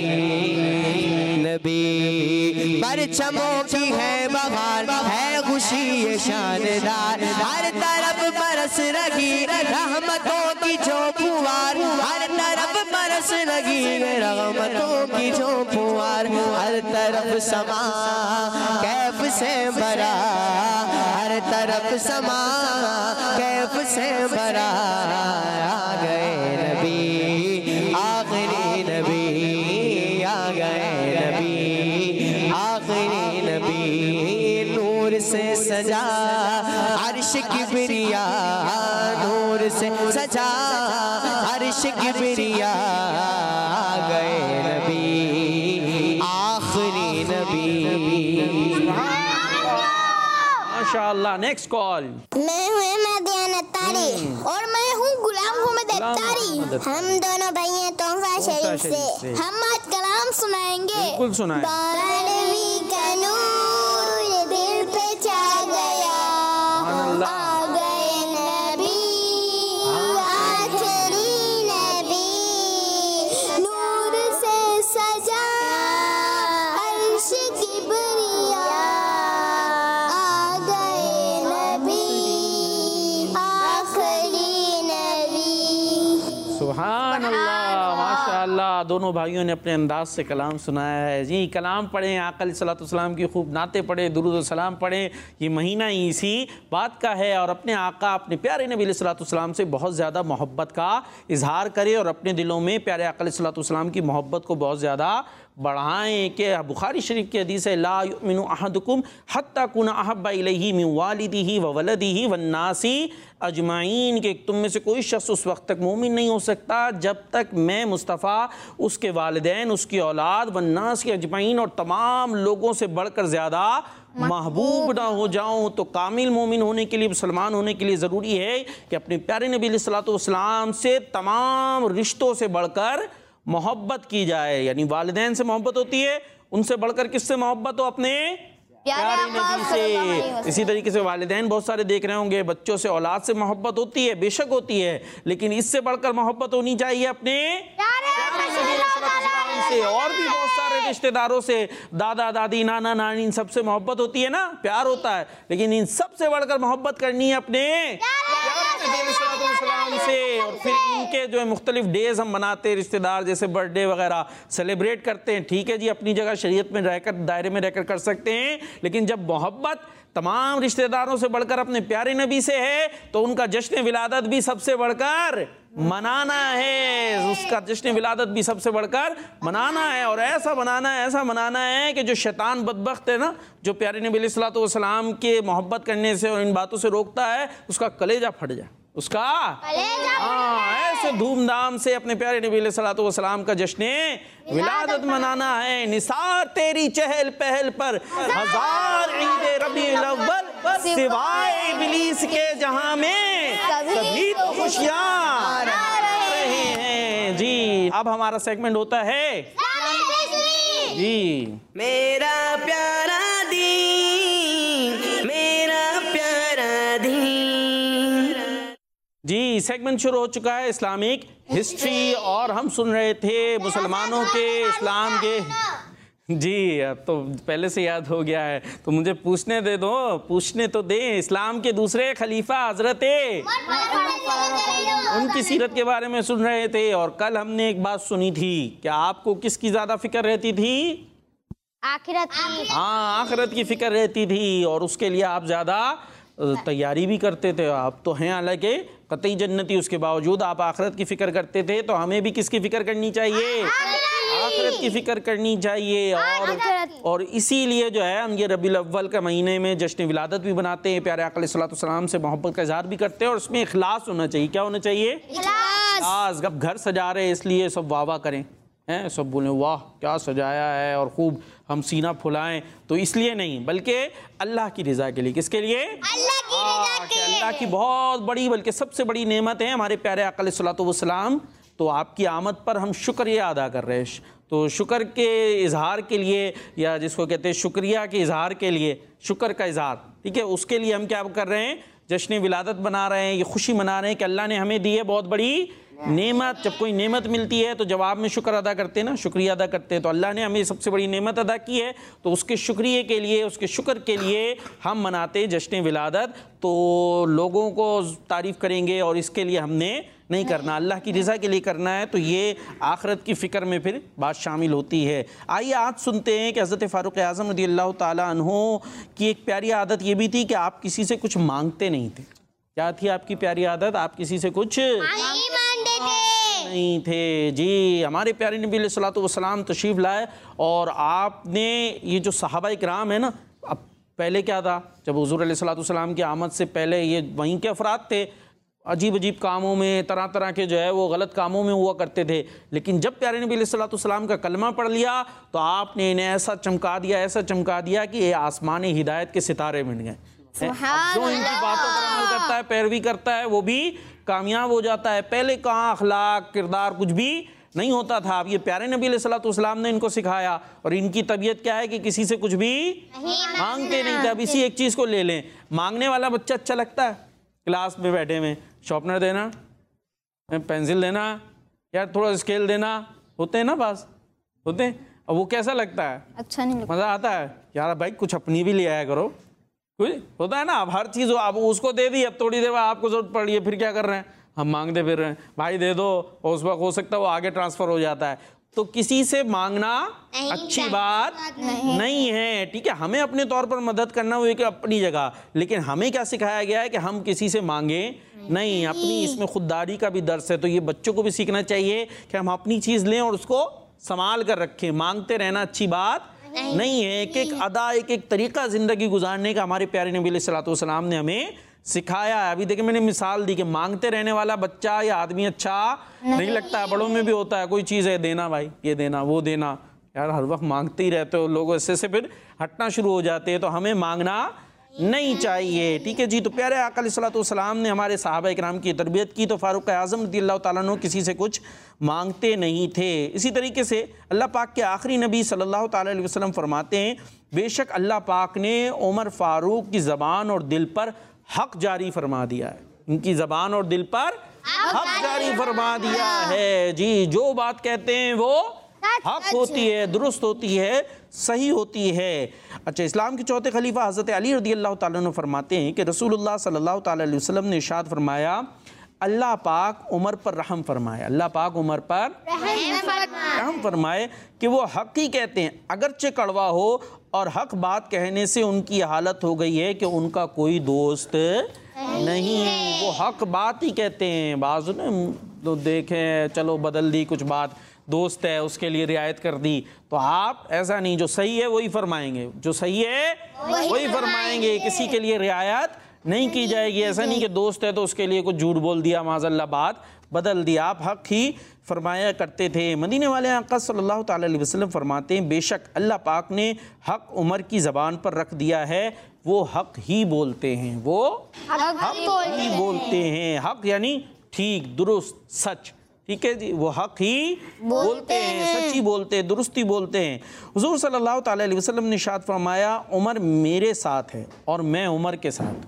नबी। परचमों की है बहार, है खुशी ये शानदार, हर तरफ बरस लगी रहमतों की जो फुहार, हर तरफ बरस लगी रहमतों की जो फुहार, हर तरफ समा कैफ से भरा, हर तरफ समा कैफ से भरा, आ गए नबी आखिरी नबी, आ गए नबी आखिरी नबी, नूर से सजा अर्श किबरिया, नूर से सजा अर्श किबरिया, आ गए नबी आखिरी नबी। माशाअल्लाह। Next call. मैं हूँ मदियान अत्तारी और मैं हूँ गुलाम मोहम्मद अत्तारी। हम दोनों भाई हैं तोहफा शरीफ से। हम आज कलाम सुनाएंगे। बिल्कुल सुनाएं। बारहवीं का नूर दिल पे छा गया, आ गए नबी आखिरी नबी, नूर से सजा अर्श किबरिया, आ गए नबी आखिरी नबी। सुभान अल्लाह, माशाअल्लाह। दोनों भाइयों ने अपने अंदाज से कलाम सुनाया है जी। कलाम पढ़ें, आका अलैहिस्सलातु वस्सलाम की खूब नाते पढ़ें, दुरूद व सलाम पढ़ें। ये महीना ही इसी बात का है। और अपने आका अपने प्यारे नबी अलैहिस्सलातु वस्सलाम से बहुत ज़्यादा मोहब्बत का इजहार करें और अपने दिलों में प्यारे आका अलैहिस्सलातु वस्सलाम की मोहब्बत को बहुत ज़्यादा बढ़ाएं। कि बुखारी शरीफ की हदीस है, ला युमिनु अहदुकुम हत्ता कुना अहब्बा इलैहि मिन वालिदिही व वलदिही वन्नासी अजमाइन, के तुम में से कोई शख्स उस वक्त तक मोमिन नहीं हो सकता जब तक मैं मुस्तफ़ा, उसके वालिदैन, उसकी औलाद, वन्नास के अजमाइन और तमाम लोगों से बढ़कर ज़्यादा महबूब ना हो जाऊं। तो कामिल मोमिन होने के लिए, मुसलमान होने के लिए ज़रूरी है कि अपने प्यारे नबी अलैहिस्सलातु वस्सलाम से तमाम रिश्तों से बढ़कर मोहब्बत की जाए। यानी वालिदैन से मोहब्बत होती है, उनसे बढ़कर किससे मोहब्बत हो? अपने प्यारे नबी से। इसी तरीके से वालिदैन बहुत सारे देख रहे होंगे, बच्चों से, औलाद से मोहब्बत होती है, बेशक होती है, लेकिन इससे बढ़कर मोहब्बत होनी चाहिए अपने से। और भी बहुत सारे रिश्तेदारों से, दादा दादी, नाना नानी, इन सबसे मोहब्बत होती है ना, प्यार होता है, लेकिन इन सबसे बढ़कर मोहब्बत करनी है अपने से। और फिर इनके जो है मुख्तलिफ डेज हम मनाते हैं, रिश्तेदार जैसे बर्थडे वगैरह सेलिब्रेट करते हैं। ठीक है जी, अपनी जगह शरीयत में रहकर, दायरे में रहकर कर सकते हैं, लेकिन जब मोहब्बत तमाम रिश्तेदारों से बढ़कर अपने प्यारे नबी से है तो उनका जश्न विलादत भी सबसे बढ़कर मनाना है। उसका जश्न विलादत भी सबसे बढ़कर मनाना है। और ऐसा मनाना है, ऐसा मनाना है कि जो शैतान बदबख्त है ना, जो प्यारे नबी अलैहिस्सलातु वस्सलाम के मोहब्बत करने से और इन बातों से रोकता है, उसका कलेजा फट जाए, उसका हाँ ऐसे धूमधाम से अपने प्यारे नबी अलैहिस्सलातु वस्सलाम का जश्न विलादत मनाना है। निसार तेरी चहल पहल पर हजार ईद रबीउल अव्वल, सिवाय इब्लीस के जहां में सभी तो खुशियां रहे हैं जी। अब हमारा सेगमेंट होता है जी मेरा प्यारा दीन, मेरा प्यारा दीन। जी, सेगमेंट शुरू हो चुका है इस्लामिक हिस्ट्री, और हम सुन रहे थे मुसलमानों के, इस्लाम के। जी, अब तो पहले से याद हो गया है, तो मुझे पूछने दे दो, पूछने तो दे। इस्लाम के दूसरे खलीफा हजरत, उनकी सीरत के बारे में सुन रहे थे। और कल हमने एक बात सुनी थी कि आपको किसकी ज़्यादा फिक्र रहती थी? आखिरत की। हाँ, आखिरत की फिक्र रहती थी, और उसके लिए आप ज़्यादा तैयारी भी करते थे। आप तो हैं हालांकि कतई जन्नती, उसके बावजूद आप आखिरत की फ़िक्र करते थे। तो हमें भी किसकी फ़िक्र करनी चाहिए? आखिरत की फ़िक्र करनी चाहिए। और और इसीलिए जो है हम ये रबीउल अव्वल के महीने में जश्न विलादत भी बनाते हैं, प्यारे आका अलैहिस्सलातु वस्सलाम से मोहब्बत का इज़हार भी करते हैं। और उसमें इखलास होना चाहिए। क्या होना चाहिए? इखलास। अब घर सजा रहे हैं इसलिए सब वाह वाह करें, हैं, सब बोलें वाह क्या सजाया है और खूब हम सीना फुलाएं, तो इसलिए नहीं, बल्कि अल्लाह की रज़ा के लिए। किसके लिए? अल्लाह की रज़ा के लिए। अल्लाह की बहुत बड़ी बल्कि सबसे बड़ी नेमत है हमारे प्यारे आका अलैहिस्सलातु वस्सलाम। तो आपकी आमद पर हम शुक्रिया अदा कर रहे हैं। तो शुक्र के इजहार के लिए, या जिसको कहते हैं शुक्रिया के इजहार के लिए, शुक्र का इजहार, ठीक है, उसके लिए हम क्या कर रहे हैं? जश्न विलादत बना रहे हैं, ये खुशी मना रहे हैं कि अल्लाह ने हमें दी है बहुत बड़ी नेमत। जब कोई नेमत मिलती है तो जवाब में शुक्र अदा करते हैं ना, शुक्रिया अदा करते हैं। तो अल्लाह ने हमें सबसे बड़ी नेमत अदा की है, तो उसके शुक्रिया के लिए, उसके शुक्र के लिए हम मनाते हैं जश्न विलादत। तो लोगों को तारीफ़ करेंगे और इसके लिए हमने नहीं करना, अल्लाह की रज़ा के लिए करना है। तो ये आखिरत की फ़िक्र में फिर बात शामिल होती है। आइए आज सुनते हैं कि हज़रत फ़ारूक़ आज़म रज़ियल्लाहु ताला अन्हु की एक प्यारी आदत ये भी थी कि आप किसी से कुछ मांगते नहीं थे। क्या थी आपकी प्यारी आदत? आप किसी से कुछ नहीं मांगते थे। नहीं थे जी। हमारे प्यारे नबी अलैहिस्सलातु वस्सलाम तशरीफ़ लाए और आपने ये जो सहाबा इकराम है ना, अब पहले क्या था, जब हुज़ूर अलैहिस्सलातु वस्सलाम की आमद से पहले ये वहीं के अफराद थे, अजीब अजीब कामों में, तरह तरह के जो है वो गलत कामों में हुआ करते थे। लेकिन जब प्यारे नबी अलैहिस्सलातु वस्सलाम का कलमा पढ़ लिया तो आपने इन्हें ऐसा चमका दिया, ऐसा चमका दिया कि ये आसमान हिदायत के सितारे बन गए। जो इनकी बातों पर अमल करता है, पैरवी करता है, वो भी कामयाब हो जाता है। पहले कहाँ अखलाक, किरदार कुछ भी नहीं होता था। अब ये प्यारे नबी अलैहिस्सलातु वस्सलाम ने इनको सिखाया। और इनकी तबीयत क्या है कि किसी से कुछ भी मांगते नहीं थे। अब इसी एक चीज़ को ले लें, मांगने वाला बच्चा अच्छा लगता है? क्लास में बैठे में शॉर्पनर देना, पेंसिल देना, यार थोड़ा स्केल देना, होते हैं ना पास, होते हैं। अब वो कैसा लगता है? अच्छा नहीं लगता। मज़ा आता है यार, भाई कुछ अपनी भी ले आया करो, कुछ होता है ना। अब हर चीज़ आप उसको दे दी, अब थोड़ी देर बाद आपको जरूरत पड़ रही है, फिर क्या कर रहे हैं? हम मांगते फिर रहे हैं, भाई दे दो, और उस वक्त हो सकता है वो आगे ट्रांसफ़र हो जाता है। तो किसी से मांगना अच्छी बात नहीं, नहीं है, ठीक है। हमें अपने तौर पर मदद करना वो एक अपनी जगह, लेकिन हमें क्या सिखाया गया है कि हम किसी से मांगे नहीं। अपनी इसमें खुददारी का भी दर्स है। तो ये बच्चों को भी सीखना चाहिए कि हम अपनी चीज़ लें और उसको संभाल कर रखें। मांगते रहना अच्छी बात नहीं, नहीं है। एक एक अदा, एक एक तरीका ज़िंदगी गुजारने का हमारे प्यारे नबी अलैहिस्सलातु वस्सलाम ने हमें सिखाया है। अभी देखिए मैंने मिसाल दी कि मांगते रहने वाला बच्चा या आदमी अच्छा नहीं, नहीं लगता है। बड़ों में भी होता है, कोई चीज़ है देना भाई, ये देना, वो देना, यार हर वक्त मांगते ही रहते हो। लोग इससे से फिर हटना शुरू हो जाते हैं। तो हमें मांगना नहीं चाहिए, ठीक है जी। तो प्यारे आका अलैहिस्सलातु वस्सलाम ने हमारे सहाबा इकराम की तरबियत की। तो फ़ारूक़ आज़म रज़ियल्लाहु ताला अन्हु किसी से कुछ मांगते नहीं थे। इसी तरीके से अल्लाह पाक के आखिरी नबी सल्लल्लाहु ताला अलैहि वसल्लम फरमाते हैं, बेशक अल्लाह पाक ने उमर फ़ारूक की ज़बान और दिल पर हक जारी फरमा दिया है। इनकी ज़बान और दिल पर हक जारी फरमा दिया है जी। जो बात कहते हैं वो हक होती है, दुरुस्त होती है, सही होती है। अच्छा, इस्लाम के चौथे खलीफा हज़रत अली रज़ियल्लाहु ताला अन्हु फरमाते हैं कि रसूलुल्लाह सल्लल्लाहु ताला अलैहि वसल्लम ने इरशाद फरमाया, अल्लाह पाक उमर पर रहम फरमाए, अल्लाह पाक उमर पर रहम फरमाए कि वो हक ही कहते हैं, अगरचे कड़वा हो। और हक बात कहने से उनकी हालत हो गई है कि उनका कोई दोस्त नहीं, वो हक बात ही कहते हैं। बाज़ ने तो देखें, चलो बदल दी कुछ बात, दोस्त है उसके लिए रियायत कर दी। तो आप ऐसा नहीं, जो सही है वही फरमाएंगे, जो सही है वही फरमाएंगे, किसी के लिए रियायत नहीं की जाएगी। ऐसा नहीं कि दोस्त है तो उसके लिए कुछ झूठ बोल दिया, माज़अल्लाह बात बदल दी। आप हक ही फरमाया करते थे। मदीने वाले आका सल्लल्लाहु ताला अलैहि वसल्लम फरमाते हैं, बेशक अल्लाह पाक ने हक उमर की ज़बान पर रख दिया है, वो हक ही बोलते हैं, वो हक ही बोलते हैं। हक यानी ठीक, दुरुस्त, सच, ठीक है जी। वो हक ही बोलते हैं, सच्ची बोलते हैं, दुरुस्ती बोलते हैं। हुजूर सल्लल्लाहु ताला अलैहि वसल्लम ने इरशाद फरमाया, उमर मेरे साथ है और मैं उमर के साथ।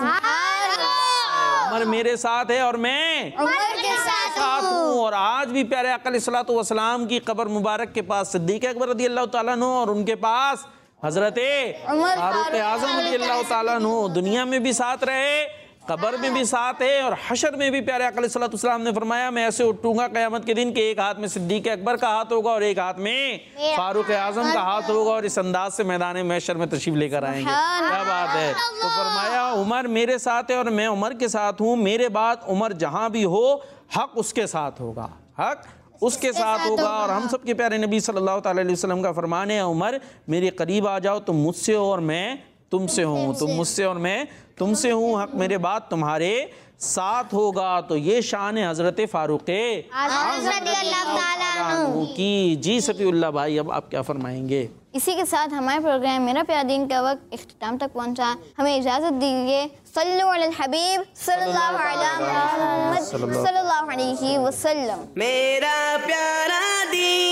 उमर मेरे साथ है और मैं उमर के साथ हूँ। और आज भी प्यारे आका अलैहिस्सलातु वस्सलाम की कब्र मुबारक के पास सिद्दीक़ अकबर रज़ियल्लाहु ताला अन्हु और उनके पास हज़रत फ़ारूक़ आज़म रज़ियल्लाहु ताला अन्हु दुनिया में भी साथ रहे, कब्र में भी साथ है और हशर में भी। प्यारे आका अलैहि सल्लल्लाहु अलैहि वसल्लम ने फरमाया मैं ऐसे उठूंगा क़यामत के दिन कि एक हाथ में सिद्दीक़ अकबर का हाथ होगा और एक हाथ में फारूक आज़म का हाथ होगा, और इस अंदाज से मैदान महशर में तशरीफ लेकर आएंगे। क्या बात है। तो फरमाया उमर मेरे साथ है और मैं उमर के साथ हूँ, मेरे बाद उमर जहाँ भी हो हक उसके साथ होगा, हक उसके साथ होगा। और हम सब के प्यारे नबी सल्लल्लाहु अलैहि वसल्लम का फरमान है उमर मेरे करीब आ जाओ, तुम मुझसे हो और मैं तुमसे हूँ, तुम मुझसे और मैं तुमसे हूँ, हक मेरे बाद तुम्हारे साथ होगा। तो ये शान है हजरत फारूक की। जी सफीउल्लाह भाई, अब आप क्या फरमाएंगे? इसी के साथ हमारे प्रोग्राम मेरा प्यारा दीन का वक्त इख्तिताम तक पहुंचा। हमें इजाज़त दीजिए। सल्लल्लाहु अलैहि हबीब सल्लल्लाहु अलैहि मुहम्मद सल्लल्लाहु अलैहि वसल्लम। मेरा प्यारा दीन